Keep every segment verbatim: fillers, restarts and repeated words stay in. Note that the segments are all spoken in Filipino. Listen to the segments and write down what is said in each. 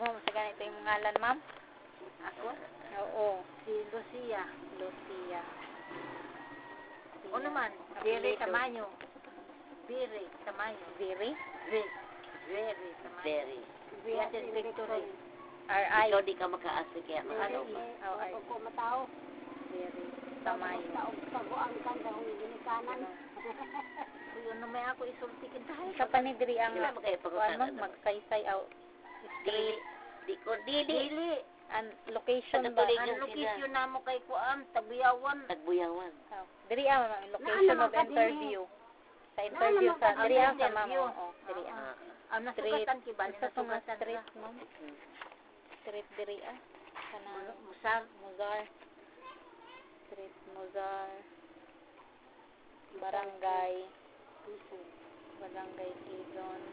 mo sa ganito yung ngalan, ma'am? Ako? Oo. Si Lucia. Lucia. O naman, Viri Tamayo. Viri Tamayo. Viri? Viri. Viri Tamayo. Very. Beatriz Victory. R I. Ikaw di ka makaasa kaya mahalo ba? Oh, R. Ako matao. Viri. Tamayo. Taog taguan kan sa hong ginikanan. Yun na may ako isultikin tayo. Sa panidiri ang Sila magkaya kuan pagkakanan. mo magkaysay out. Dili. Di ko, dili. Dili. Ang location Ano ba? tuloy Ang Yung location na mo kay Kuan, Tabuyawan. Tagbuyawan. Oh. Diri ang location Naan of naman ka interview. Sa interview naman sa ka diri ang sa ma'am. interview. Oo, diri ang. Ah, Ang nasugatan kibali, Sa tunga nasugatan street, ka. ma'am. Street diri ah. Kanang Musar. Muzar. Street Muzar. Barangay. Barangay Quezon.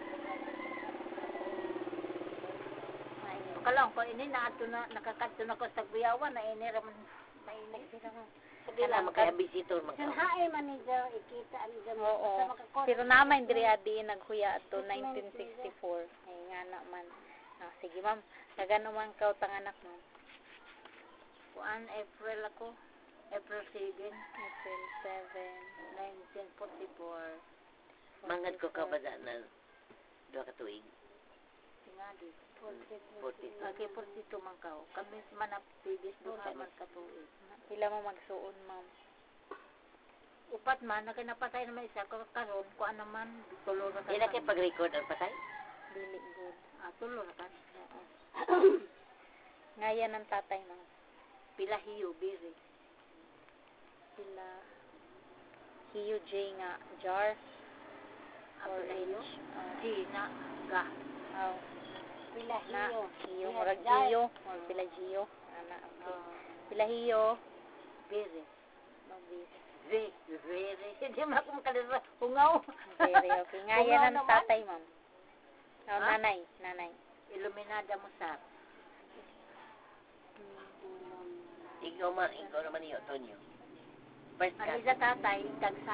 Kalang ko ini na ato na nakakadto na ko sa Tabuyawan na ini raman mainig sila mo. Kana magkaya visitor San magka. haay manager ikita ang dyan. Oo. Pero naman diri adi naghuya ato nineteen sixty-four. Ay nga naman. Ah, sige ma'am. Nagano man ka tanganak ma'am. Kuan April ako. April seven, April seven, nineteen forty-four. Mangad ko ka ba na duha ka tuig? Tingali. forty. Okay, forty-two man ka. Kami man na previous duha man ka tuig. Pila mo magsuon ma'am. Upat man na kinapatay naman isa ko karon kuan naman tulo ra ka. Ila kay pag-record ang patay? Dili good. Ah, tulo ra ka. Oo. Ngayon ang tatay ma'am. Pila hiyo biri. Sila Hiyo J nga jar Ako or na hiyo. H. Uh, G na ga. oh, Pila na hiyo. Hiyo murag Giyo or pila Giyo. Ana okay. Ah, Pila Hiyo. biri. Mabis. Ve, very. Hindi man ako makalira. Hungaw. Very okay. Ngayon Hungaw ang naman. tatay ma'am. Oh, Ha? nanay, nanay. Iluminada mo sa. Ikaw man, ikaw naman iyo, Tonyo. First Ani cut. sa tatay, tagsa.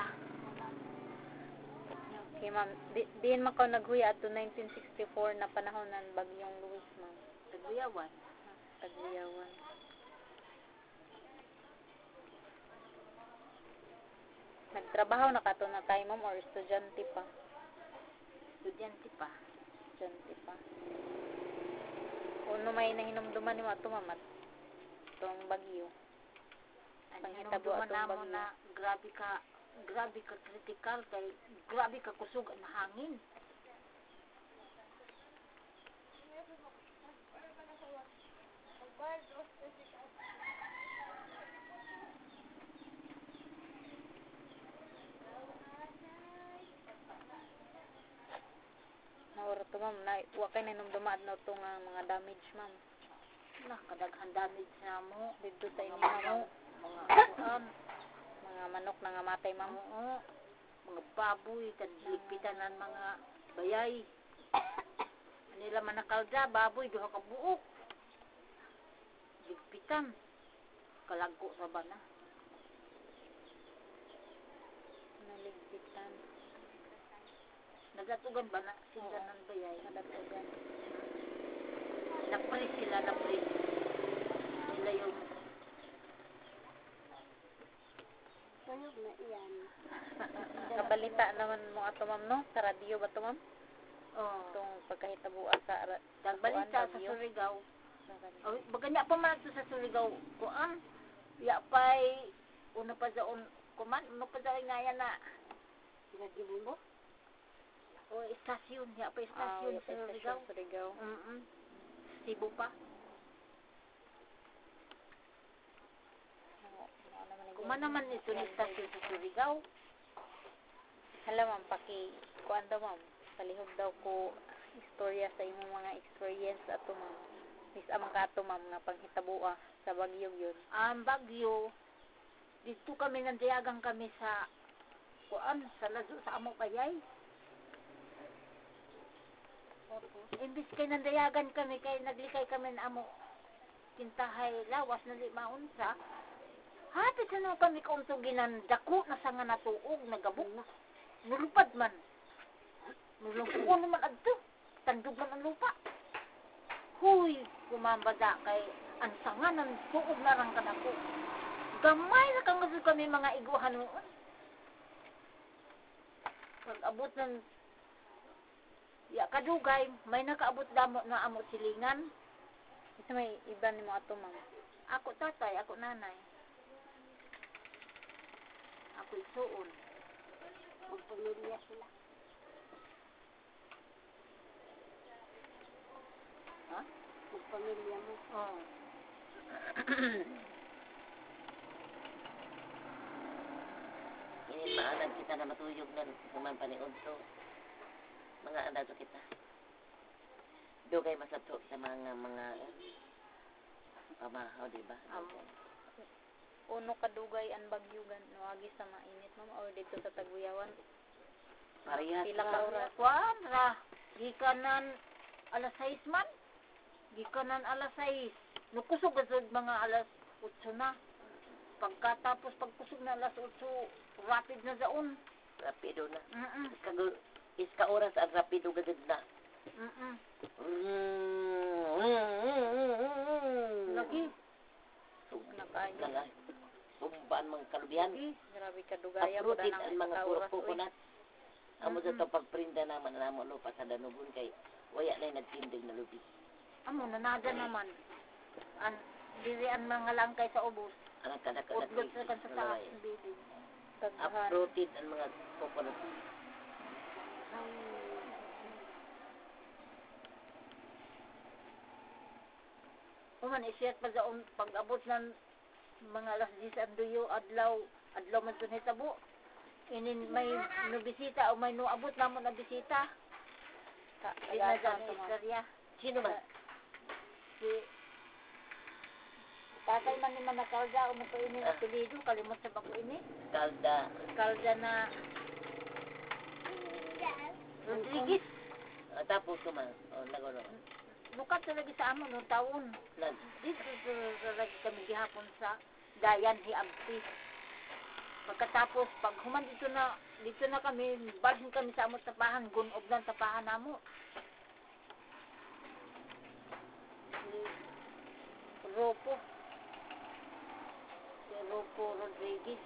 Okay ma'am. Di, diin man ko naghuya ato nineteen sixty-four na panahon ng bagyong Luis ma'am. Taguyawan. Tagbiyawan. Nagtrabaho na kato na tayo ma'am or estudyante pa? Estudyante pa. Estudyante pa. Uno may nahinumduman ni mo ato ma'am at itong bagyo. Ano Panghitabo naman atong namo bagyo. na grabe ka grabe ka critical kay grabe ka kusog ang hangin. Naura to ma'am, na, wa kay nahinumduman na ito nga mga damage ma'am. Na kadaghan damage na mo. Dito sa inyo Mga ma'am. mga kuan, Mga manok na nga matay ma'am. oo, mga baboy kad lipitan ng mga bayay. Nila manakalda baboy duha ka buok. Ligpitan. Kalagko sa bana. Naligpitan. Nagatugan ba na sila Oo. ng bayay? Nadatugan. Napris sila, napris. Sila yung Tuyog na iyan. Kabalita naman mo ato ma'am no? Sa radyo ba to ma'am? oh, Itong pagkahitabo sa ra- nagbalita sa Bagyo. Surigao. sa radyo. Oh, baganya pa man to sa Surigao. Kuan, ya pay una pa sa un kuman, una pa sa ngayon na Nagibon mo? o istasyon, ya pa Ah, istasyon yung sa Surigao. estasyon sa Surigao. Mm. Cebu pa. Oo, ano naman yung- Kuman naman ito ni istasyon sa Surigao. Hala ma'am, paki, kuan daw ma'am, palihog daw ko istorya sa imong mga experience ato ma'am. Mis amang ka ato ma'am nga panghitabo ah, sa bagyong yun. Ang Bagyo, dito kami nandiyagang kami sa kuan, sa lazo sa amo kayay. Imbis kay nandayagan kami, kay naglikay kami na amo kintahay lawas na di maunsa. Hapit sa nung kami kauntong ginandako na sa nga natuog, nagabok na. Nulupad man. Nulupad naman adto. Tandog man ang lupa. Huy, kumambada kay ang sanganan tuog na rang kanako. Gamay na kang gusto kami mga iguhan noon. Pag abot ng ya kadugay, may nakaabot damo na amo silingan. Isa may iba ni mo ato ma'am. Ako tatay, ako nanay. Ako isuon. Magpamilya sila. Ha? Magpamilya mo. Oh. Ini maanan kita na matuyog na kuman paniod to. Mga anda to kita. Dugay masato sa mga mga pamahaw, di ba? Amo. Uno kadugay ang bagyugan nuagi sa mainit ma'am or dito sa Tagbuyawan. Parehas Pila ra. ka oras? Kuan ra. Gikanan alas sais man. Gikanan alas sais. Nukusog gazod mga alas otso na. Pagkatapos pagkusog na alas otso, rapid na zaon. Rapido na. Mm-mm. Iska, iska oras ang rapido gagad na. Mm-mm. Lagi. Lagi. Nakayo. Lagi. Sumbaan mga kalubihan. Lagi. Grabe kadugaya po Uprooted na ang ng mga ka oras. coconut. Amo sa Mm-mm. to pagprinda naman na mo lupa sa danugon kay waya na nagtindig na lubi. Amo nanada naman. An diri ang mga langkay sa ubos. Anak kada kada Utlot sa kan sa taas ng bibi. Taghan. uprooted ang mga coconut. Uman isiyat pa sa um, pag-abot ng mga alas diyes ang duyo adlaw adlaw man sun hitabo. Inin may nubisita o may nuabot namon na bisita. Ka Ina agasan sa to ma'am. istorya. Sino man? Si tatay man ni Manakalda o man to ini Ah. apelido kalimot sa bako ini. Kalda. Kalda na Rodriguez. Uh, tapos kuman. Oh, nagono. Bukat talaga sa amon noong taon. Nag Dito talaga kami gihapon sa Dayan Hiabti. Pagkatapos, pag human dito na, dito na kami, balhin kami sa amot tapahan, gunob ng tapahan namo. Si Ropo. Si Ropo Rodriguez.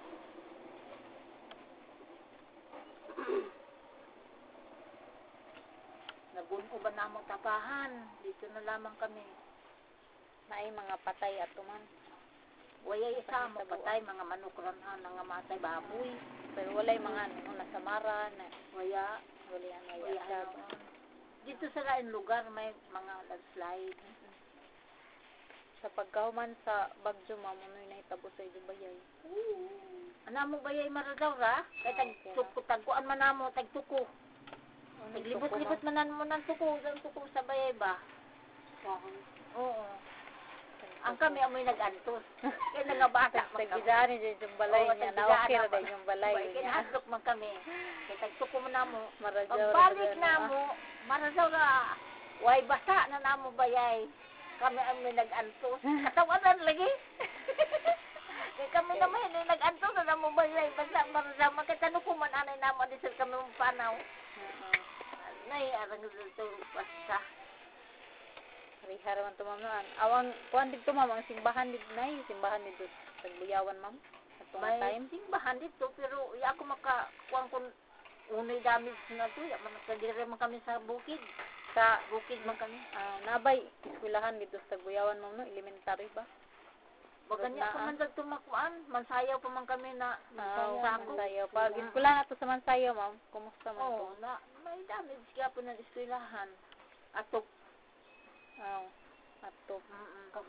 Nagunoban namo tapahan. Dito na lamang kami. Naay mga patay ato ma'am. Waya isa mo patay, mga manukran nga matay, baboy. Pero walay mga ano nasamara na Waya, wala yan waya waya sa ano. Dito sa lain lugar may mga landslide. sa pagkahuman sa Bagyo ma'am ano na itabo sa iyo bayay. Ana mo bayay maradaw ra? Kay tag tuko tagkuan man namo tag tuko. Naglibot-libot man mo nang tuko, ang tuko sa bayay ba? Oo. Ang kami amoy nag-antos. Kaya nangabata sa gidani din yung balay Oo, niya. tagbigaan Na-okay ako. din yung balay Kaya niya. kinahadlok man kami. Kaya tagtuko mo namo. Maradyaw Pagbalik ra na ano, mo, maradaw ra. Way basa na namo bayay. Kami amoy nag-antos. Katawanan lagi. Kaya kami naman hindi nag-antos na namo bayay. Basta maradaw. Makitano ko man anay namo. Disal kami mong panaw. oo. Nay, arang dito basta. Rihar man to ma'am noan. Awang kuan dito ma'am ang simbahan dito nay, simbahan dito sa Buyawan ma'am. At May time. simbahan dito pero iya ako makakuan kun unay damage na to. Ya man nakadire man kami sa bukid. Sa bukid man kami. Ah, nabay eskwelahan dito sa Buyawan ma'am no, elementary ba? Baga niya na, pa ah. man dag tumakuan. Mansayaw pa man kami na Ah, sako. Mansayaw. Pag eskwelahan nato sa Mansayaw ma'am, kumusta man to? Oo, na may damage kaya po ng eskwelahan. Atok. Oh, atop. Mm-mm.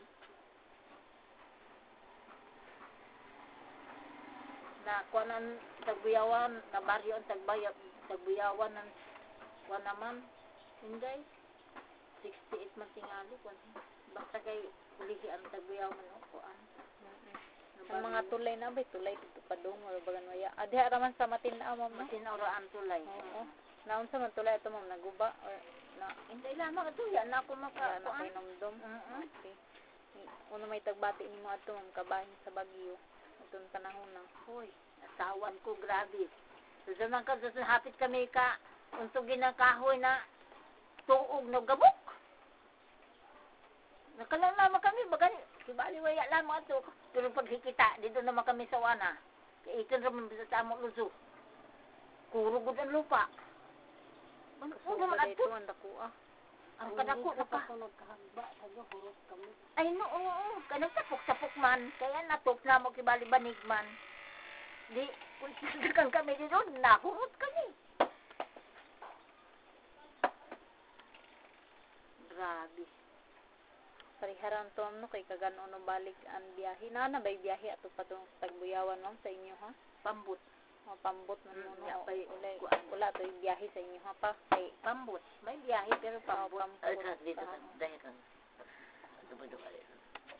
Na kuanan tagbuyawan, na baryo ang tagbayaw, tagbuyawan ng kuan naman. Hindi. sixty-eight man tingali kuan. Basta kay ulihi ang tagbuyawan no kuan. Ang mga tulay na ba, tulay dito pa dong or bagan waya. Adi raman sa matinaa ma'am no? Matinauraan tulay. Oo. Naon sa man tulay ato ma'am naguba or na Hindi lamang ito yan na ako maka kaya na kay kuan. nomdom. Mm-mm. Okay. Uno may tagbati nimo ato ma'am kabahin sa Bagyo. Atong panahon na. Hoy, asawan ko grabe. Susunod ka, susunod hapit kami ka untugin ng kahoy na tuog no gabok. Nakalang naman kami, bagani. Kibali waya lamang ato. Pero pag hikita, dito naman kami sa wana. Kaya ito naman sa among luso. Kurugod ang lupa. Ano So, naman ba ato? dito ang dako ah. Ang kadako na pa. Ako nagkahagba, tayo hurot kami. Ay no, oo, oo. Kanang tapok-tapok man. Kaya natok na mo kibali banig man. Di, kung sasakang kami dito, nahurot kami. Grabe. Pariharan to no kay kagano no balik ang biyahe. Na na bay biyahe ato pa tong tagbuyawan ma'am sa inyo ha. Pambot. O pambot man Mm, mo ya, no. pay- Wala kuan. wala to yung biyahe sa inyo ha pa. Kay Pambot. May biyahe pero pambot. pambot. Ay, ka, dito ka, dahil kang, dumado ka rin.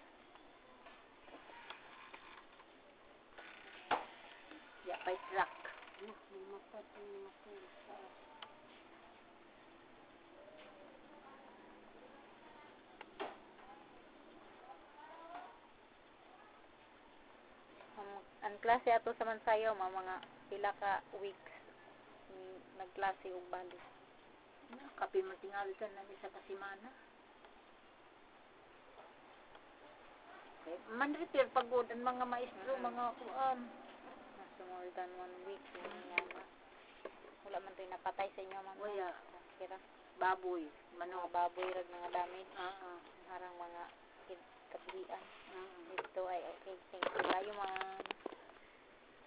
Ya, pay truck. Ano, mamatay yung mga pusa. Ang, ang klase ato sa Mansayaw ma mga pila ka weeks mm, nagklase og balik. Kapi man tingali ka na sa kasimana. Okay. Man-repair pagod ang mga maestro, mga kuan. Nasa more than one week yun nga na. Wala man rin napatay sa inyo ma'am. Wala. Kira Baboy. mga Manok. baboy rag mga damage. Ah, ah. Harang mga kid- kapihian. Ah, ah. Dito ay okay. Thank you kayo ma'am.